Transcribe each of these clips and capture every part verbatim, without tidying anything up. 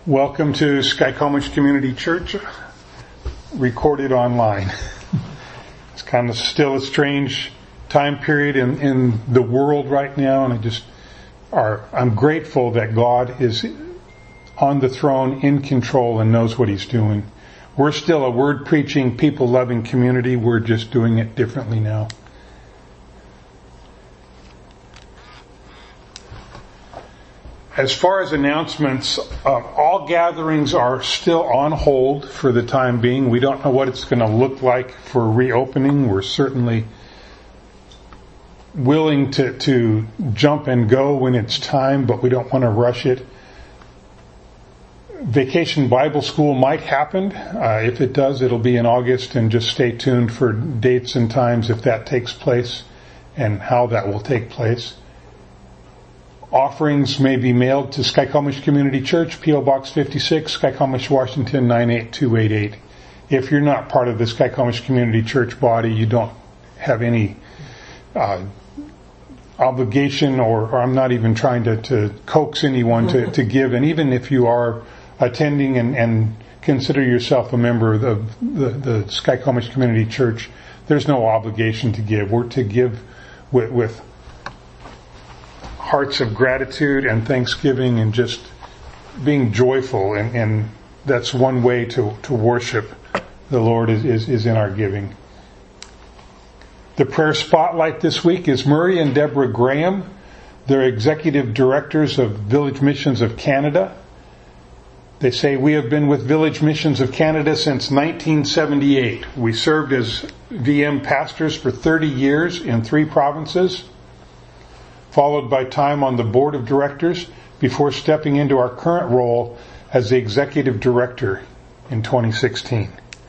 Welcome to Skycomish Community Church, recorded online. It's kind of still a strange time period in, in the world right now, and I just are, I'm grateful that God is on the throne, in control, and knows what He's doing. We're still a word-preaching, people-loving community. We're just doing it differently now. As far as announcements, uh, all gatherings are still on hold for the time being. We don't know what it's going to look like for reopening. We're certainly willing to, to jump and go when it's time, but we don't want to rush it. Vacation Bible School might happen. Uh, if it does, it'll be in August, and just stay tuned for dates and times if that takes place and how that will take place. Offerings may be mailed to Skycomish Community Church, P O Box fifty-six, Skycomish, Washington nine eight two eight eight. If you're not part of the Skycomish Community Church body, you don't have any uh, obligation, or, or I'm not even trying to, to coax anyone to, to give. And even if you are attending and, and consider yourself a member of the, the, the Skycomish Community Church, there's no obligation to give. We're to give with, with hearts of gratitude and thanksgiving and just being joyful, and, and that's one way to, to worship the Lord is, is, is in our giving. The prayer spotlight this week is Murray and Deborah Graham. They're executive directors of Village Missions of Canada. They say, we have been with Village Missions of Canada since nineteen seventy-eight. We served as V M pastors for thirty years in three provinces, followed by time on the board of directors before stepping into our current role as the executive director in twenty sixteen.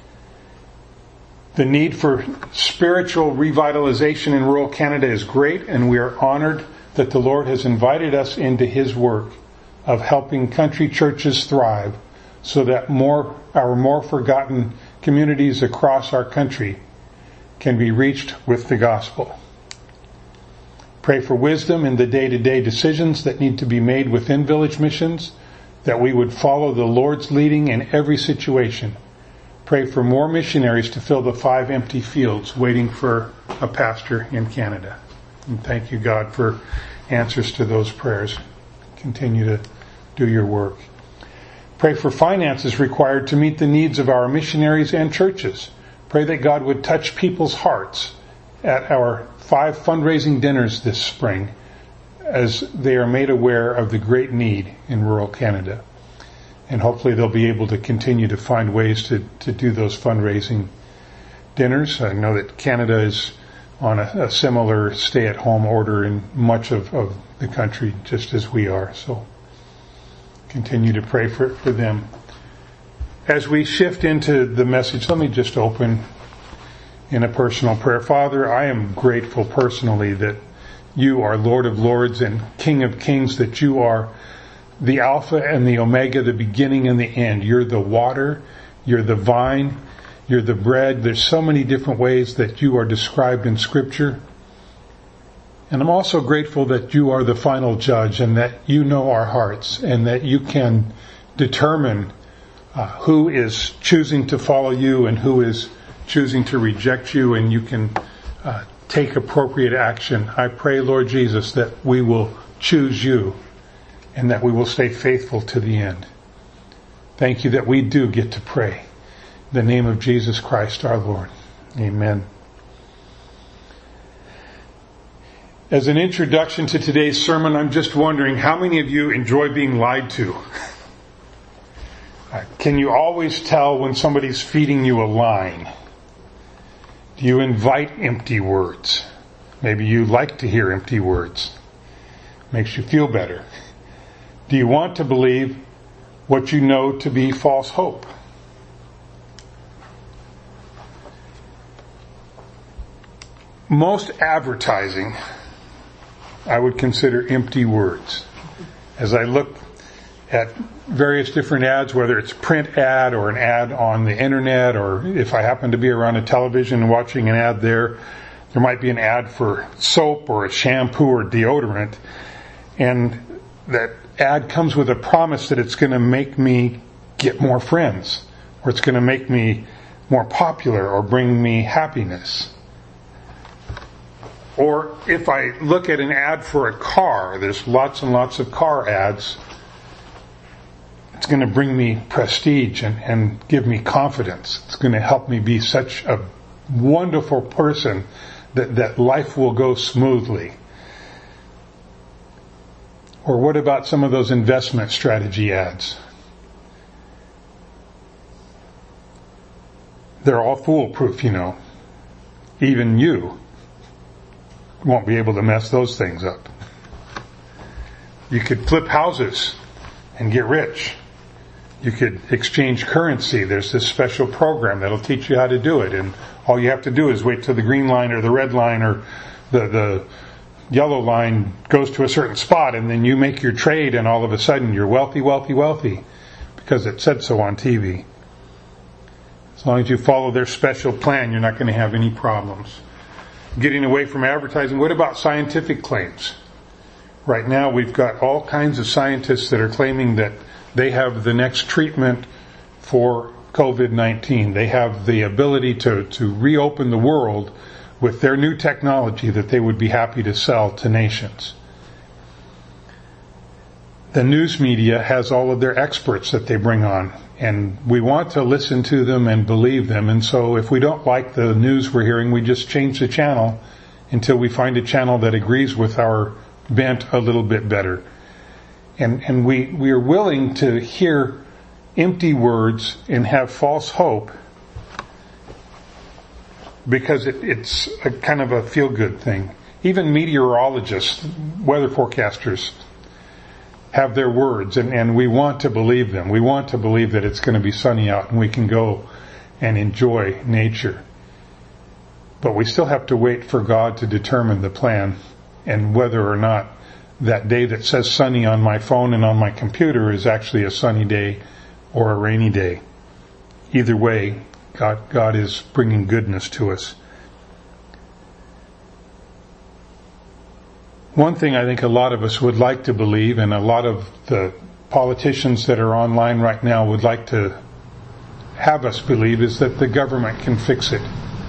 The need for spiritual revitalization in rural Canada is great, and we are honored that the Lord has invited us into His work of helping country churches thrive so that more our more forgotten communities across our country can be reached with the gospel. Pray for wisdom in the day-to-day decisions that need to be made within Village Missions, that we would follow the Lord's leading in every situation. Pray for more missionaries to fill the five empty fields waiting for a pastor in Canada. And thank you, God, for answers to those prayers. Continue to do your work. Pray for finances required to meet the needs of our missionaries and churches. Pray that God would touch people's hearts at our five fundraising dinners this spring as they are made aware of the great need in rural Canada. And hopefully they'll be able to continue to find ways to, to do those fundraising dinners. I know that Canada is on a, a similar stay-at-home order in much of, of the country, just as we are. So continue to pray for, for them. As we shift into the message, let me just open in a personal prayer. Father, I am grateful personally that you are Lord of Lords and King of Kings, that you are the Alpha and the Omega, the beginning and the end. You're the water, you're the vine, you're the bread. There's so many different ways that you are described in Scripture. And I'm also grateful that you are the final judge, and that you know our hearts, and that you can determine uh, who is choosing to follow you and who is choosing to reject you, and you can uh, take appropriate action. I pray, Lord Jesus, that we will choose you and that we will stay faithful to the end. Thank you that we do get to pray. In the name of Jesus Christ our Lord. Amen. As an introduction to today's sermon, I'm just wondering how many of you enjoy being lied to? Uh, can you always tell when somebody's feeding you a line? Do you invite empty words? Maybe you like to hear empty words. Makes you feel better. Do you want to believe what you know to be false hope? Most advertising I would consider empty words. As I look at various different ads, whether it's a print ad or an ad on the internet, or if I happen to be around a television and watching an ad there, there might be an ad for soap or a shampoo or deodorant, and that ad comes with a promise that it's going to make me get more friends, or it's going to make me more popular, or bring me happiness. Or if I look at an ad for a car, there's lots and lots of car ads, it's going to bring me prestige and, and give me confidence. It's going to help me be such a wonderful person that, that life will go smoothly. Or what about some of those investment strategy ads? They're all foolproof, you know. Even you won't be able to mess those things up. You could flip houses and get rich. You could exchange currency. There's this special program that'll teach you how to do it, and all you have to do is wait till the green line or the red line or the, the yellow line goes to a certain spot, and then you make your trade, and all of a sudden you're wealthy, wealthy, wealthy, because it said so on T V. As long as you follow their special plan, you're not going to have any problems. Getting away from advertising, what about scientific claims? Right now we've got all kinds of scientists that are claiming that they have the next treatment for covid nineteen. They have the ability to, to reopen the world with their new technology that they would be happy to sell to nations. The news media has all of their experts that they bring on, and we want to listen to them and believe them. And so if we don't like the news we're hearing, we just change the channel until we find a channel that agrees with our bent a little bit better. And, and we, we are willing to hear empty words and have false hope because it, it's a kind of a feel-good thing. Even meteorologists, weather forecasters, have their words, and, and we want to believe them. We want to believe that it's going to be sunny out and we can go and enjoy nature. But we still have to wait for God to determine the plan, and whether or not that day that says sunny on my phone and on my computer is actually a sunny day or a rainy day. Either way, God, God is bringing goodness to us. One thing I think a lot of us would like to believe, and a lot of the politicians that are online right now would like to have us believe, is that the government can fix it.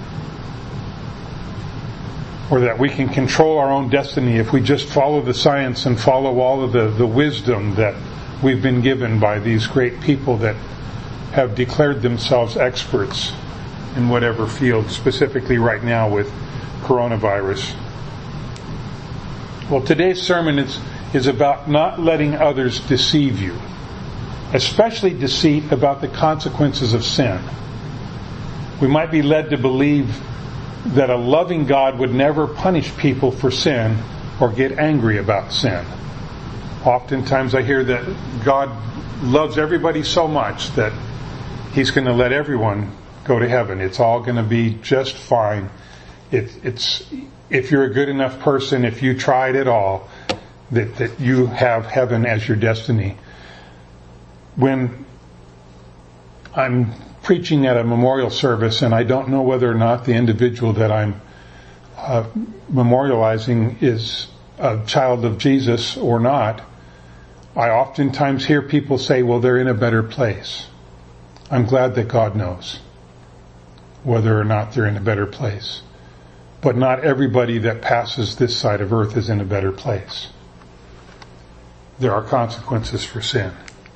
Or that we can control our own destiny if we just follow the science and follow all of the, the wisdom that we've been given by these great people that have declared themselves experts in whatever field, specifically right now with coronavirus. Well, today's sermon is, is about not letting others deceive you, especially deceit about the consequences of sin. We might be led to believe that a loving God would never punish people for sin or get angry about sin. Oftentimes I hear that God loves everybody so much that He's going to let everyone go to heaven. It's all going to be just fine. It, it's if you're a good enough person, if you tried at all, that, that you have heaven as your destiny. When I'm preaching at a memorial service and I don't know whether or not the individual that I'm uh, memorializing is a child of Jesus or not, I oftentimes hear people say, well, they're in a better place. I'm glad that God knows whether or not they're in a better place. But not everybody that passes this side of earth is in a better place. There are consequences for sin.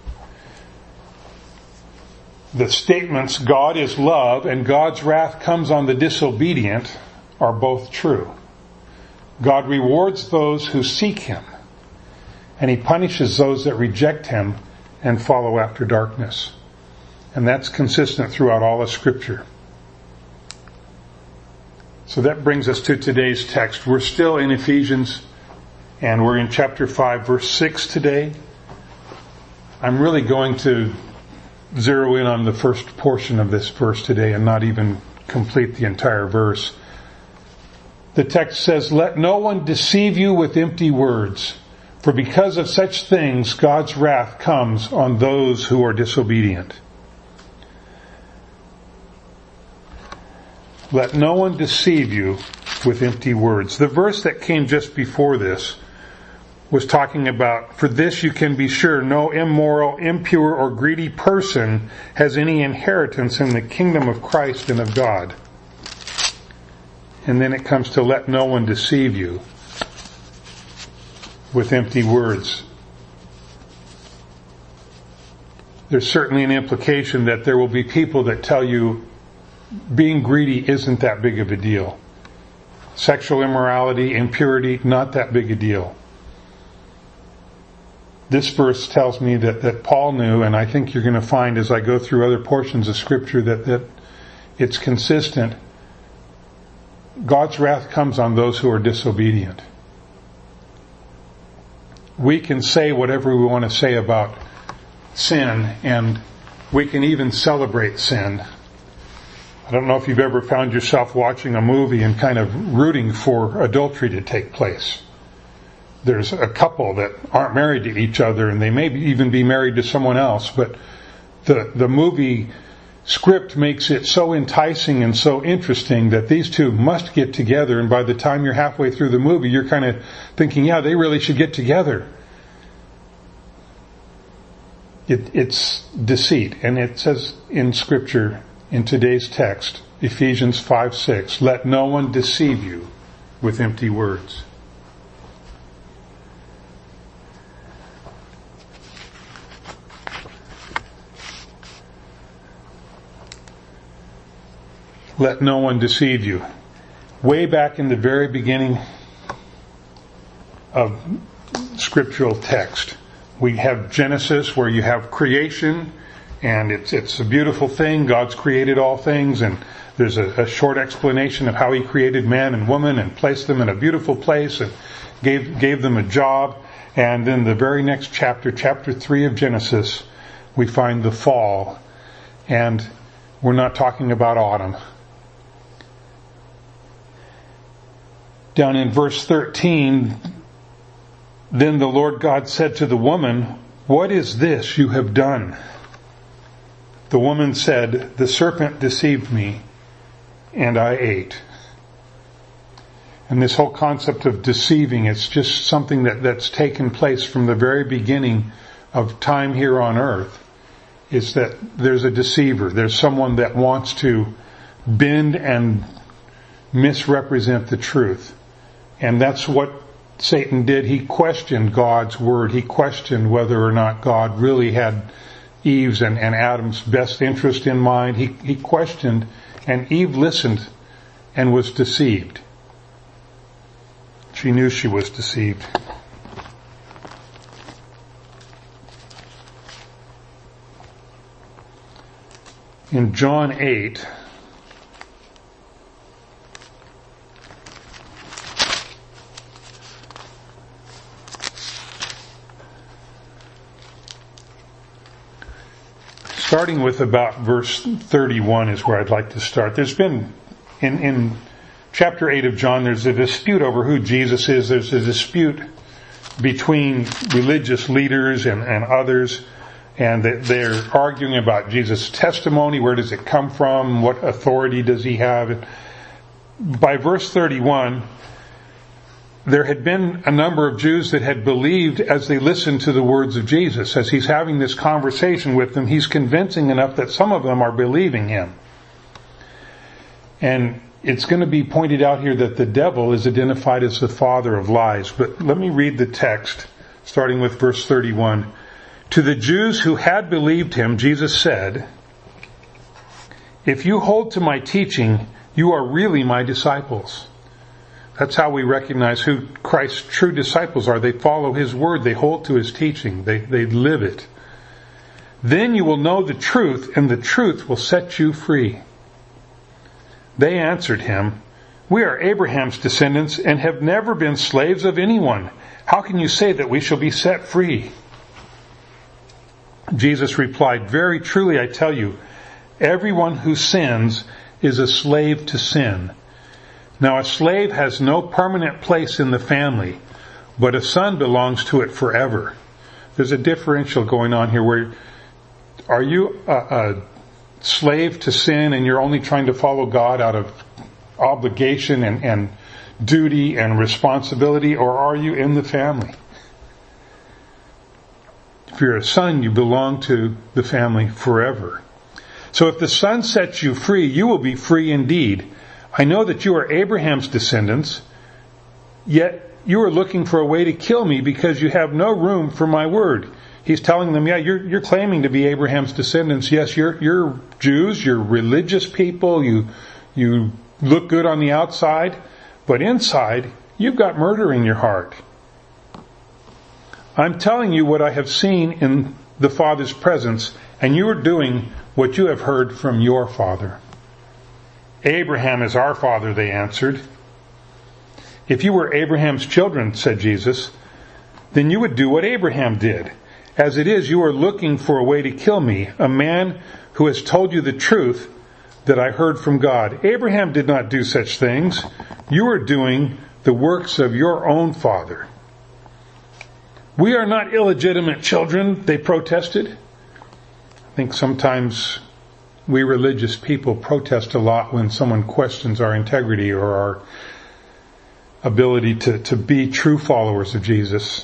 The statements, God is love and God's wrath comes on the disobedient, are both true. God rewards those who seek Him, and He punishes those that reject Him and follow after darkness. And that's consistent throughout all of Scripture. So that brings us to today's text. We're still in Ephesians, and we're in chapter five, verse six today. I'm really going to zero in on the first portion of this verse today and not even complete the entire verse. The text says, "Let no one deceive you with empty words, for because of such things God's wrath comes on those who are disobedient." Let no one deceive you with empty words. The verse that came just before this was talking about, for this you can be sure, no immoral, impure, or greedy person has any inheritance in the kingdom of Christ and of God. And then it comes to let no one deceive you with empty words. There's certainly an implication that there will be people that tell you being greedy isn't that big of a deal. Sexual immorality, impurity, not that big a deal. This verse tells me that, that Paul knew, and I think you're going to find as I go through other portions of Scripture that, that it's consistent. God's wrath comes on those who are disobedient. We can say whatever we want to say about sin, and we can even celebrate sin. I don't know if you've ever found yourself watching a movie and kind of rooting for adultery to take place. There's a couple that aren't married to each other, and they may even be married to someone else, but the, the movie script makes it so enticing and so interesting that these two must get together, and by the time you're halfway through the movie, you're kind of thinking, yeah, they really should get together. It, it's deceit, and it says in Scripture, in today's text, Ephesians five six, let no one deceive you with empty words. Let no one deceive you. Way back in the very beginning of scriptural text, we have Genesis where you have creation, and it's it's a beautiful thing. God's created all things, and there's a, a short explanation of how He created man and woman and placed them in a beautiful place and gave gave them a job. And then the very next chapter, chapter three of Genesis, we find the fall, and we're not talking about autumn. Down in verse thirteen, then the Lord God said to the woman, what is this you have done? The woman said, the serpent deceived me, and I ate. And this whole concept of deceiving, it's just something that, that's taken place from the very beginning of time here on earth, is that there's a deceiver. There's someone that wants to bend and misrepresent the truth. And that's what Satan did. He questioned God's word. He questioned whether or not God really had Eve's and, and Adam's best interest in mind. He, he questioned, and Eve listened and was deceived. She knew she was deceived. In John eight, starting with about verse thirty-one is where I'd like to start. There's been, in, in chapter eight of John, there's a dispute over who Jesus is. There's a dispute between religious leaders and, and others, and they're arguing about Jesus' testimony. Where does it come from? What authority does He have? By verse thirty-one, there had been a number of Jews that had believed as they listened to the words of Jesus. As He's having this conversation with them, He's convincing enough that some of them are believing Him. And it's going to be pointed out here that the devil is identified as the father of lies. But let me read the text, starting with verse thirty-one. To the Jews who had believed Him, Jesus said, if you hold to my teaching, you are really my disciples. That's how we recognize who Christ's true disciples are. They follow His word. They hold to His teaching. They, they live it. Then you will know the truth, and the truth will set you free. They answered Him, we are Abraham's descendants and have never been slaves of anyone. How can you say that we shall be set free? Jesus replied, very truly I tell you, everyone who sins is a slave to sin. Now a slave has no permanent place in the family, but a son belongs to it forever. There's a differential going on here where, are you a, a slave to sin and you're only trying to follow God out of obligation and, and duty and responsibility, or are you in the family? If you're a son, you belong to the family forever. So if the Son sets you free, you will be free indeed. I know that you are Abraham's descendants, yet you are looking for a way to kill me because you have no room for my word. He's telling them, yeah, you're, you're claiming to be Abraham's descendants. Yes, you're, you're Jews, you're religious people, you, you look good on the outside, but inside, you've got murder in your heart. I'm telling you what I have seen in the Father's presence, and you are doing what you have heard from your father. Abraham is our father, they answered. If you were Abraham's children, said Jesus, then you would do what Abraham did. As it is, you are looking for a way to kill me, a man who has told you the truth that I heard from God. Abraham did not do such things. You are doing the works of your own father. We are not illegitimate children, they protested. I think sometimes we religious people protest a lot when someone questions our integrity or our ability to, to be true followers of Jesus.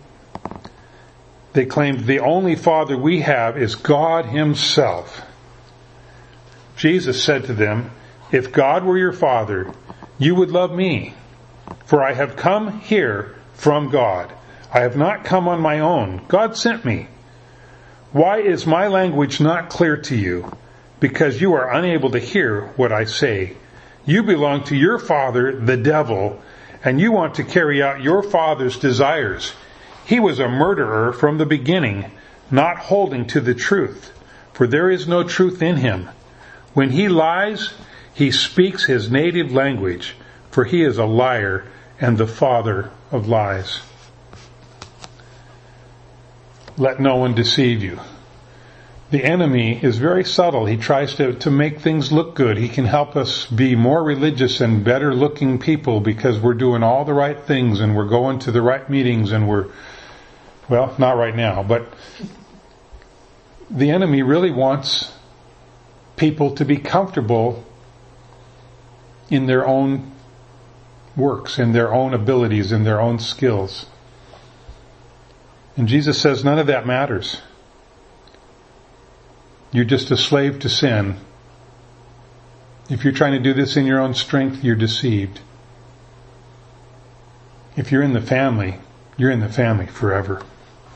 They claimed the only father we have is God himself. Jesus said to them, if God were your father, you would love me, for I have come here from God. I have not come on my own. God sent me. Why is my language not clear to you? Because you are unable to hear what I say. You belong to your father, the devil, and you want to carry out your father's desires. He was a murderer from the beginning, not holding to the truth, for there is no truth in him. When he lies, he speaks his native language, for he is a liar and the father of lies. Let no one deceive you. The enemy is very subtle. He tries to, to make things look good. He can help us be more religious and better looking people because we're doing all the right things and we're going to the right meetings and we're, well, not right now, but the enemy really wants people to be comfortable in their own works, in their own abilities, in their own skills. And Jesus says none of that matters. You're just a slave to sin. If you're trying to do this in your own strength, you're deceived. If you're in the family, you're in the family forever.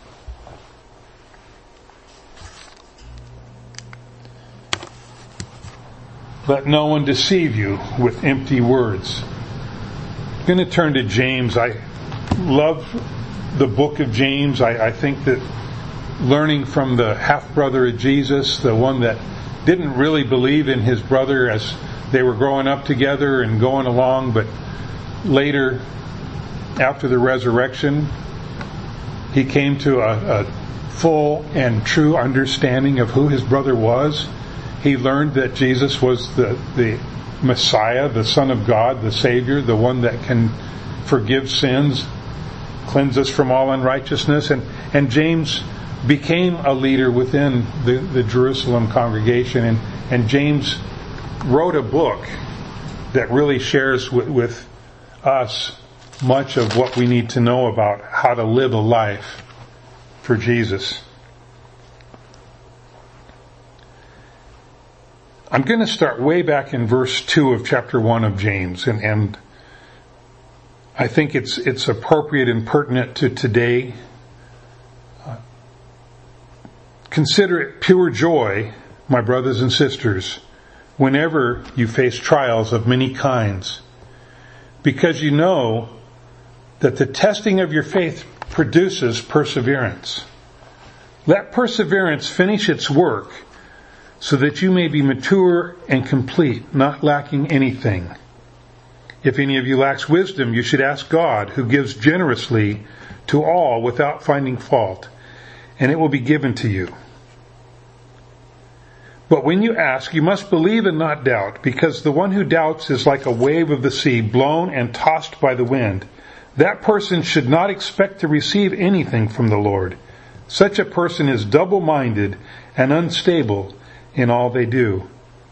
Let no one deceive you with empty words. I'm going to turn to James. I love the book of James. I, I think that learning from the half-brother of Jesus, the one that didn't really believe in his brother as they were growing up together and going along, but later, after the resurrection, he came to a, a full and true understanding of who his brother was. He learned that Jesus was the, the Messiah, the Son of God, the Savior, the one that can forgive sins, cleanse us from all unrighteousness. And, and James became a leader within the, the Jerusalem congregation. And, and James wrote a book that really shares with, with us much of what we need to know about how to live a life for Jesus. I'm going to start way back in verse two of chapter one of James, and, and I think it's it's appropriate and pertinent to today. Uh, Consider it pure joy, my brothers and sisters, whenever you face trials of many kinds, because you know that the testing of your faith produces perseverance. Let perseverance finish its work, so that you may be mature and complete, not lacking anything. If any of you lacks wisdom, you should ask God, who gives generously to all without finding fault, and it will be given to you. But when you ask, you must believe and not doubt, because the one who doubts is like a wave of the sea, blown and tossed by the wind. That person should not expect to receive anything from the Lord. Such a person is double-minded and unstable in all they do.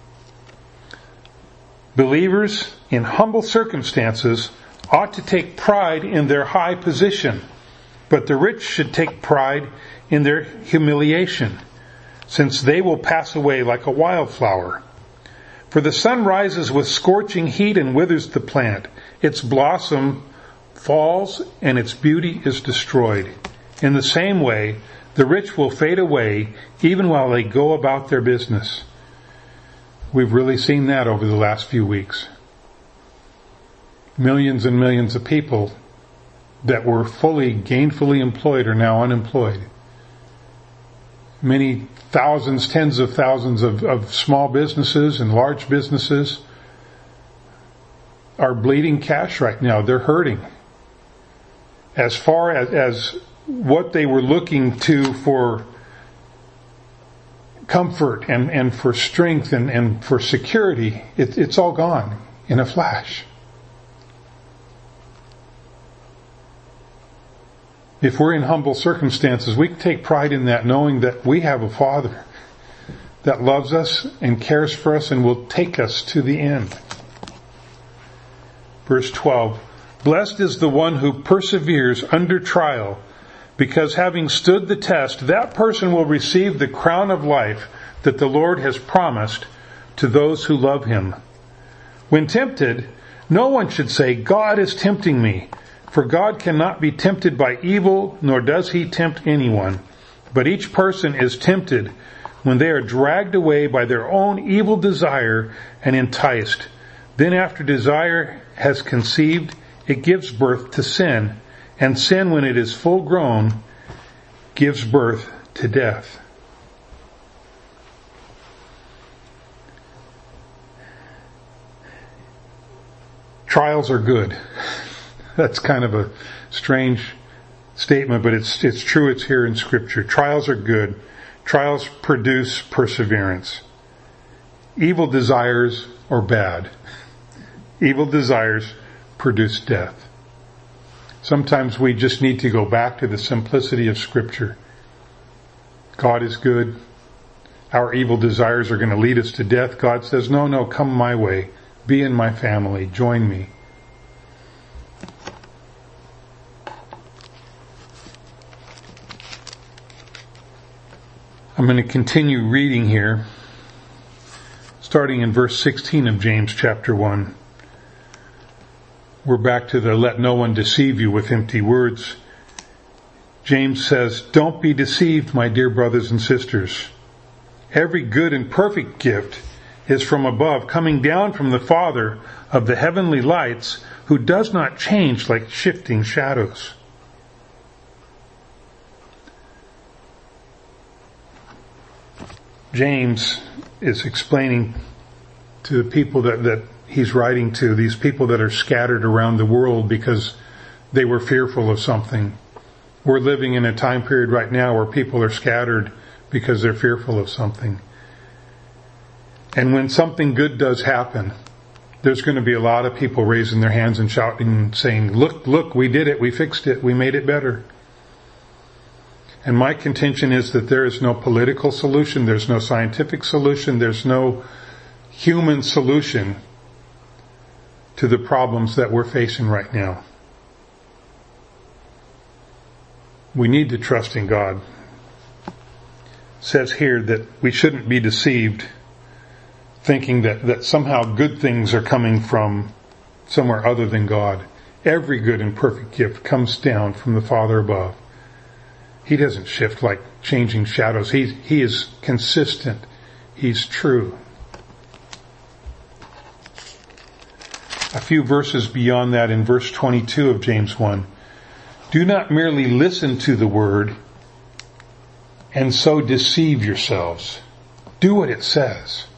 Believers in humble circumstances ought to take pride in their high position. But the rich should take pride in their humiliation, since they will pass away like a wildflower. For the sun rises with scorching heat and withers the plant. Its blossom falls and its beauty is destroyed. In the same way, the rich will fade away even while they go about their business. We've really seen that over the last few weeks. Millions and millions of people that were fully gainfully employed are now unemployed. Many thousands, tens of thousands of, of small businesses and large businesses are bleeding cash right now. They're hurting. As far as, as what they were looking to for comfort and, and for strength and, and for security, it, it's all gone in a flash. If we're in humble circumstances, we can take pride in that, knowing that we have a Father that loves us and cares for us and will take us to the end. Verse twelve, blessed is the one who perseveres under trial, because having stood the test, that person will receive the crown of life that the Lord has promised to those who love Him. When tempted, no one should say, God is tempting me. For God cannot be tempted by evil, nor does He tempt anyone. But each person is tempted when they are dragged away by their own evil desire and enticed. Then after desire has conceived, it gives birth to sin. And sin, when it is full grown, gives birth to death. Trials are good. That's kind of a strange statement, but it's it's true. It's here in Scripture. Trials are good. Trials produce perseverance. Evil desires are bad. Evil desires produce death. Sometimes we just need to go back to the simplicity of Scripture. God is good. Our evil desires are going to lead us to death. God says, no, no, come my way. Be in my family. Join me. I'm going to continue reading here, starting in verse sixteen of James chapter one. We're back to the let no one deceive you with empty words. James says, don't be deceived, my dear brothers and sisters. Every good and perfect gift is from above, coming down from the Father of the heavenly lights, who does not change like shifting shadows. James is explaining to the people that, that he's writing to, these people that are scattered around the world because they were fearful of something. We're living in a time period right now where people are scattered because they're fearful of something. And when something good does happen, there's going to be a lot of people raising their hands and shouting and saying, look, look, we did it, we fixed it, we made it better. And my contention is that there is no political solution, there's no scientific solution, there's no human solution to the problems that we're facing right now. We need to trust in God. It says here that we shouldn't be deceived, thinking that, that somehow good things are coming from somewhere other than God. Every good and perfect gift comes down from the Father above. He doesn't shift like changing shadows. He, he is consistent. He's true. A few verses beyond that, in verse twenty-two of James one. Do not merely listen to the word and so deceive yourselves. Do what it says.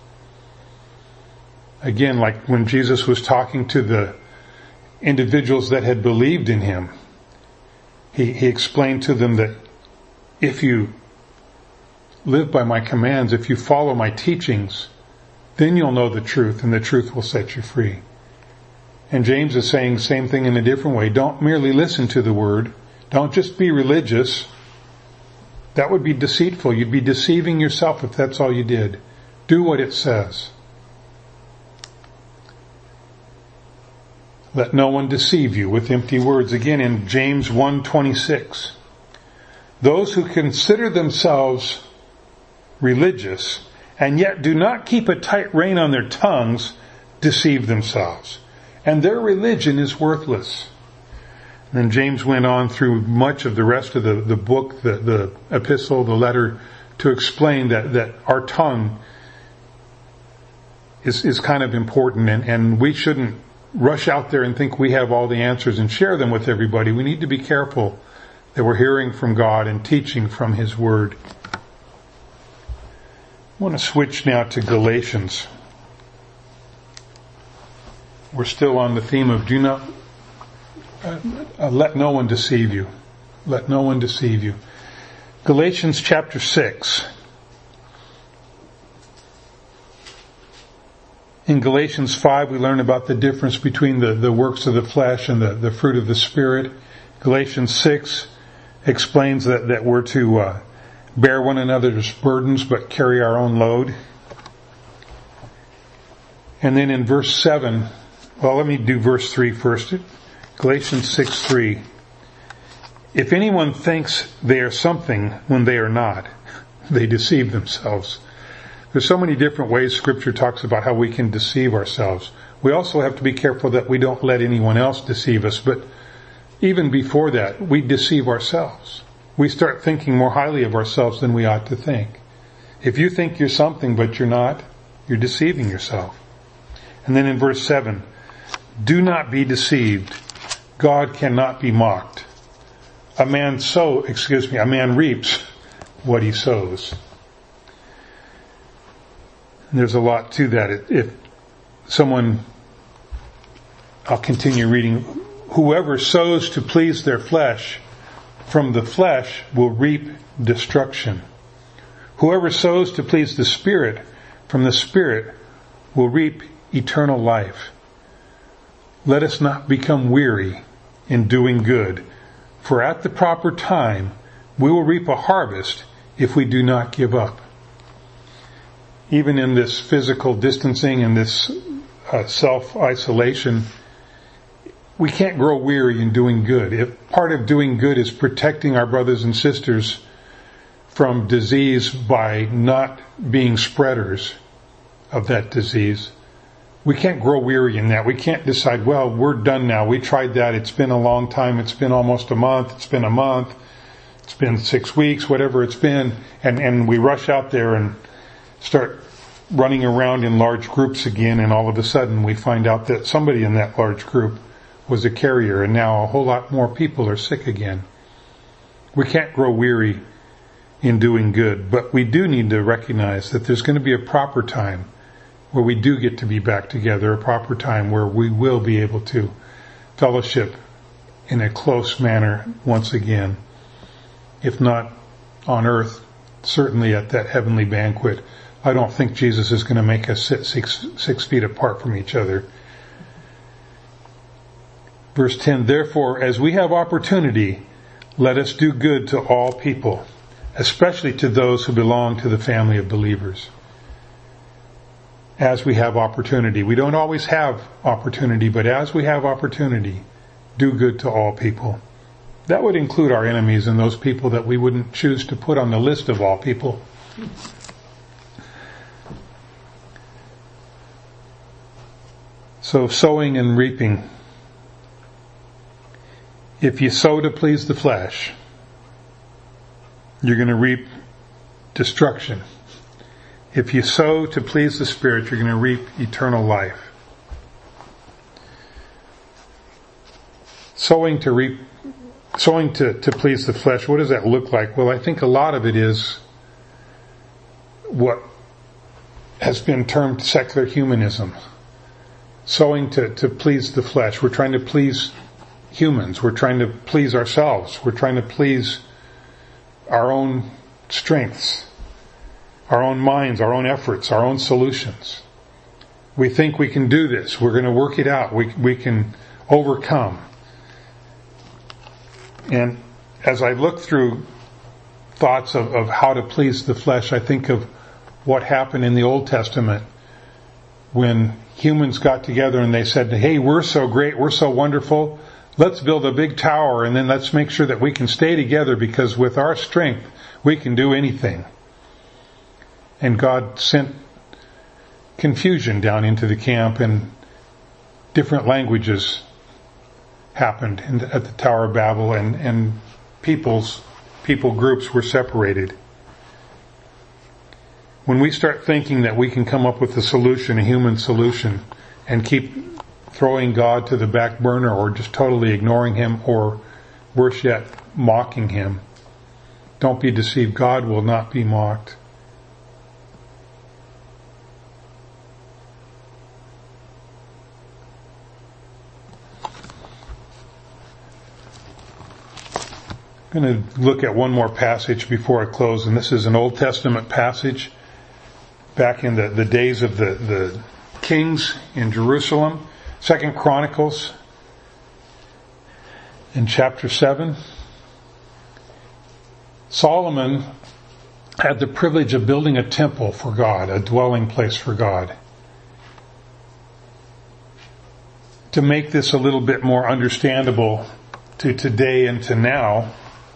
Again, like when Jesus was talking to the individuals that had believed in Him, he, he explained to them that if you live by my commands, if you follow my teachings, then you'll know the truth and the truth will set you free. And James is saying the same thing in a different way. Don't merely listen to the word. Don't just be religious. That would be deceitful. You'd be deceiving yourself if that's all you did. Do what it says. Let no one deceive you with empty words. Again in James one twenty-six. Those who consider themselves religious and yet do not keep a tight rein on their tongues deceive themselves, and their religion is worthless. And then James went on through much of the rest of the, the book, the, the epistle, the letter, to explain that, that our tongue is, is kind of important, and, and we shouldn't rush out there and think we have all the answers and share them with everybody. We need to be careful that we're hearing from God and teaching from His Word. I want to switch now to Galatians. We're still on the theme of do not, uh, uh, let no one deceive you. Let no one deceive you. Galatians chapter six. In Galatians five, we learn about the difference between the, the works of the flesh and the, the fruit of the Spirit. Galatians six explains that, that we're to uh, bear one another's burdens but carry our own load. And then in verse seven, well, let me do verse three first. Galatians six three. If anyone thinks they are something when they are not, they deceive themselves. There's so many different ways Scripture talks about how we can deceive ourselves. We also have to be careful that we don't let anyone else deceive us, but even before that, we deceive ourselves. We start thinking more highly of ourselves than we ought to think. If you think you're something but you're not, you're deceiving yourself. And then in verse seven, do not be deceived. God cannot be mocked. A man sow, excuse me, a man reaps what he sows. And there's a lot to that. If someone, I'll continue reading, whoever sows to please their flesh, from the flesh will reap destruction. Whoever sows to please the Spirit, from the Spirit will reap eternal life. Let us not become weary in doing good, for at the proper time we will reap a harvest if we do not give up. Even in this physical distancing and this uh, self-isolation, we can't grow weary in doing good. If part of doing good is protecting our brothers and sisters from disease by not being spreaders of that disease, we can't grow weary in that. We can't decide, well, we're done now. We tried that. It's been a long time. It's been almost a month. It's been a month. It's been six weeks, whatever it's been. And, and we rush out there and start running around in large groups again. And all of a sudden we find out that somebody in that large group was a carrier. And now a whole lot more people are sick again. We can't grow weary in doing good. But we do need to recognize that there's going to be a proper time where we do get to be back together, a proper time where we will be able to fellowship in a close manner once again. If not on earth, certainly at that heavenly banquet. I don't think Jesus is going to make us sit six, six feet apart from each other. Verse ten, therefore, as we have opportunity, let us do good to all people, especially to those who belong to the family of believers. As we have opportunity. We don't always have opportunity, but as we have opportunity, do good to all people. That would include our enemies and those people that we wouldn't choose to put on the list of all people. So sowing and reaping. If you sow to please the flesh, you're going to reap destruction. If you sow to please the Spirit, you're going to reap eternal life. Sowing to reap, sowing to, to please the flesh, what does that look like? Well, I think a lot of it is what has been termed secular humanism. Sowing to, to please the flesh. We're trying to please humans. We're trying to please ourselves. We're trying to please our own strengths, our own minds, our own efforts, our own solutions. We think we can do this. We're going to work it out. We, we can overcome. And as I look through thoughts of, of how to please the flesh, I think of what happened in the Old Testament when humans got together and they said, hey, we're so great, we're so wonderful, let's build a big tower and then let's make sure that we can stay together, because with our strength, we can do anything. And God sent confusion down into the camp, and different languages happened in, at the Tower of Babel, and, and peoples, people groups were separated. When we start thinking that we can come up with a solution, a human solution, and keep throwing God to the back burner, or just totally ignoring Him, or worse yet, mocking Him, don't be deceived. God will not be mocked. I'm going to look at one more passage before I close, and this is an Old Testament passage back in the, the days of the, the kings in Jerusalem. Second Chronicles in chapter seven. Solomon had the privilege of building a temple for God, a dwelling place for God. To make this a little bit more understandable to today and to now,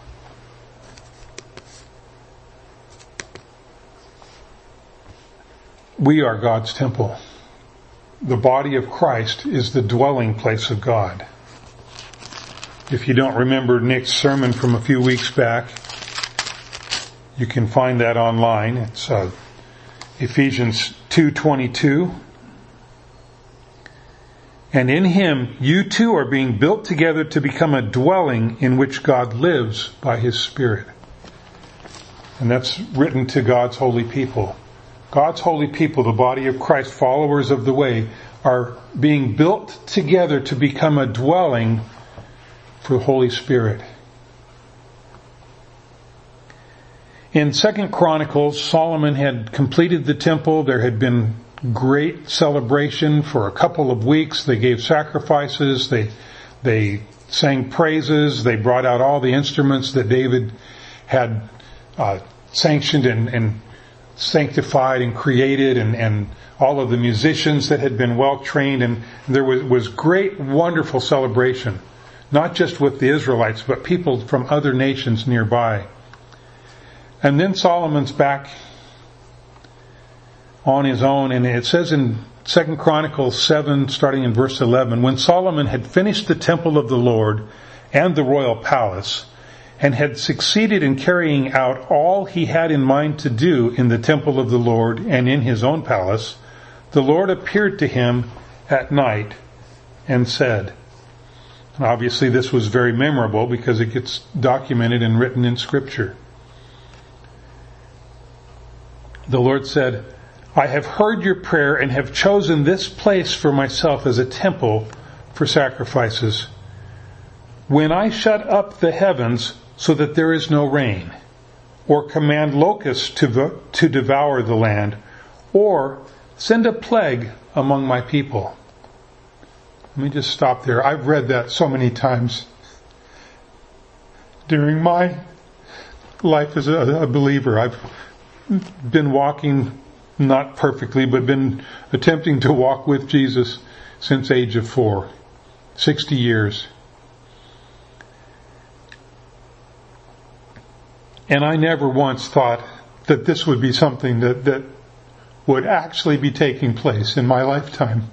we are God's temple. The body of Christ is the dwelling place of God. If you don't remember Nick's sermon from a few weeks back, you can find that online. It's uh, Ephesians two twenty-two. And in Him, you too are being built together to become a dwelling in which God lives by His Spirit. And that's written to God's holy people. God's holy people, the body of Christ, followers of the way, are being built together to become a dwelling for the Holy Spirit. In Second Chronicles, Solomon had completed the temple. There had been great celebration for a couple of weeks. They gave sacrifices. They, they sang praises. They brought out all the instruments that David had uh, sanctioned and, and sanctified and created, and, and all of the musicians that had been well trained, and there was, was great, wonderful celebration, not just with the Israelites, but people from other nations nearby. And then Solomon's back on his own, and it says in Second Chronicles seven, starting in verse eleven, when Solomon had finished the temple of the Lord and the royal palace, and had succeeded in carrying out all he had in mind to do in the temple of the Lord and in his own palace, the Lord appeared to him at night and said, and obviously this was very memorable because it gets documented and written in Scripture. The Lord said, I have heard your prayer and have chosen this place for myself as a temple for sacrifices. When I shut up the heavens so that there is no rain, or command locusts to, to devour the land, or send a plague among my people. Let me just stop there. I've read that so many times during my life as a, a believer. I've been walking, not perfectly, but been attempting to walk with Jesus since age of four. sixty years. And I never once thought that this would be something that, that would actually be taking place in my lifetime.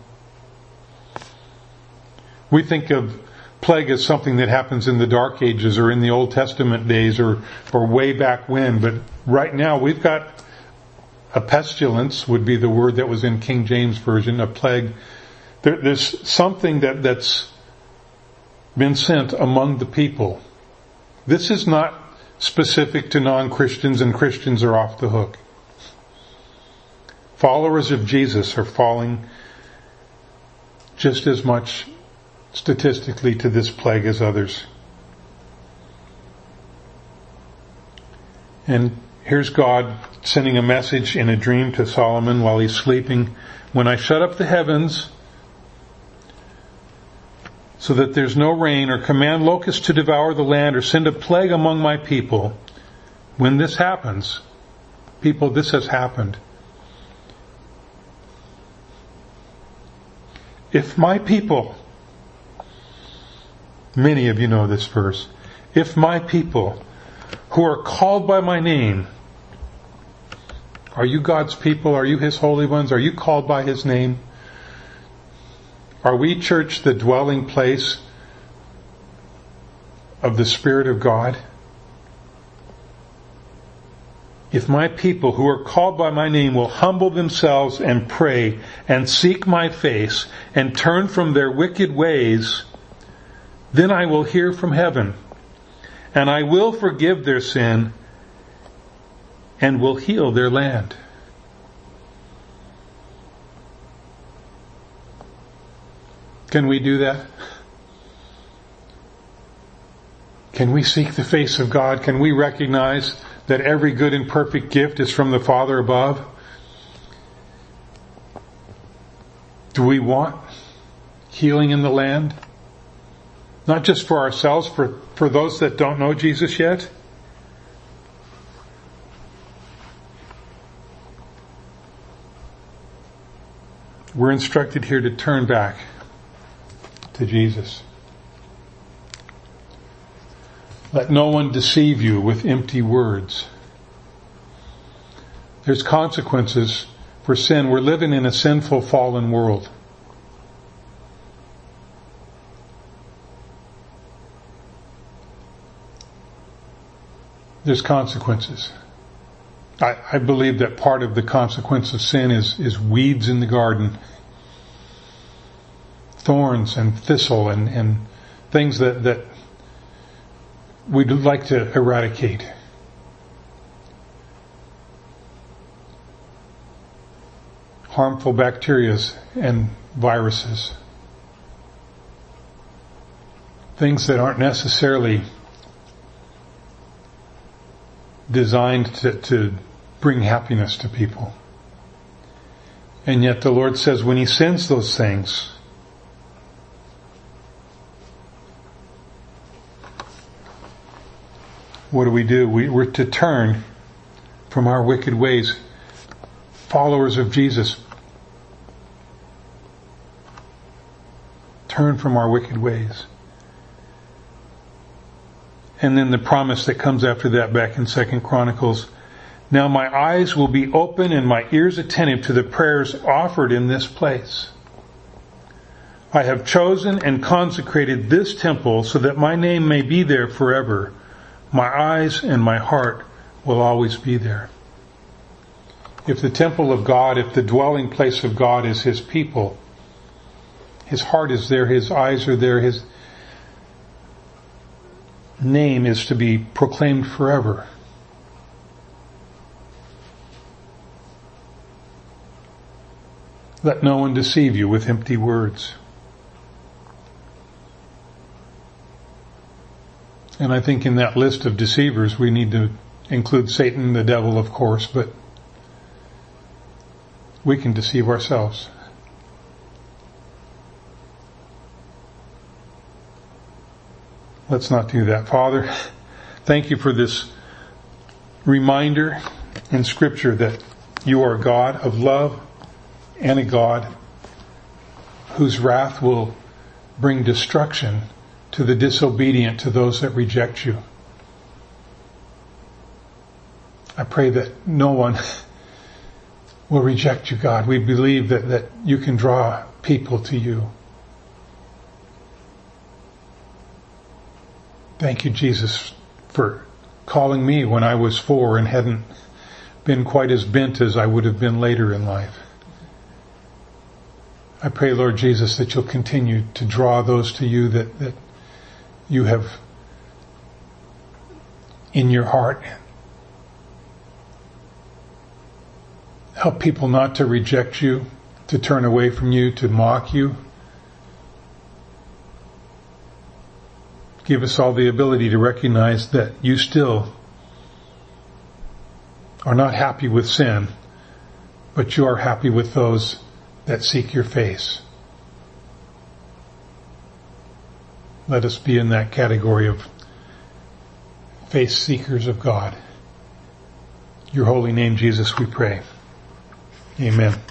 We think of plague as something that happens in the Dark Ages or in the Old Testament days or, or way back when, but right now we've got a pestilence, would be the word that was in King James Version, a plague. There, there's something that, that's been sent among the people. This is not specific to non-Christians, and Christians are off the hook. Followers of Jesus are falling just as much statistically to this plague as others. And here's God sending a message in a dream to Solomon while he's sleeping. When I shut up the heavens so that there's no rain, or command locusts to devour the land, or send a plague among my people, when this happens, people, this has happened. If my people Many of you know this verse. If my people who are called by my name, are you God's people? Are you His holy ones? Are you called by His name? Are we, church, the dwelling place of the Spirit of God? If my people who are called by my name will humble themselves and pray and seek my face and turn from their wicked ways, then I will hear from heaven and I will forgive their sin and will heal their land. Can we do that? Can we seek the face of God? Can we recognize that every good and perfect gift is from the Father above? Do we want healing in the land? Not just for ourselves, for, for those that don't know Jesus yet? We're instructed here to turn back to Jesus. Let no one deceive you with empty words. There's consequences for sin. We're living in a sinful, fallen world. There's consequences. I, I believe that part of the consequence of sin is, is weeds in the garden. Thorns and thistle and, and things that, that we'd like to eradicate. Harmful bacteria and viruses. Things that aren't necessarily designed to, to bring happiness to people. And yet the Lord says when He sends those things, what do we do? We, we're to turn from our wicked ways. Followers of Jesus, turn from our wicked ways. And then the promise that comes after that back in Second Chronicles. Now my eyes will be open and my ears attentive to the prayers offered in this place. I have chosen and consecrated this temple so that my name may be there forever. My eyes and my heart will always be there. If the temple of God, if the dwelling place of God is His people, His heart is there, His eyes are there, His name is to be proclaimed forever. Let no one deceive you with empty words. And I think in that list of deceivers we need to include Satan, the devil, of course, but we can deceive ourselves. Let's not do that. Father, thank you for this reminder in Scripture that you are a God of love and a God whose wrath will bring destruction to the disobedient, to those that reject you. I pray that no one will reject you, God. We believe that, that you can draw people to you. Thank you, Jesus, for calling me when I was four and hadn't been quite as bent as I would have been later in life. I pray, Lord Jesus, that you'll continue to draw those to you that, that you have in your heart. Help people not to reject you, to turn away from you, to mock you. Give us all the ability to recognize that you still are not happy with sin, but you are happy with those that seek your face. Let us be in that category of face seekers of God. Your holy name, Jesus, we pray. Amen.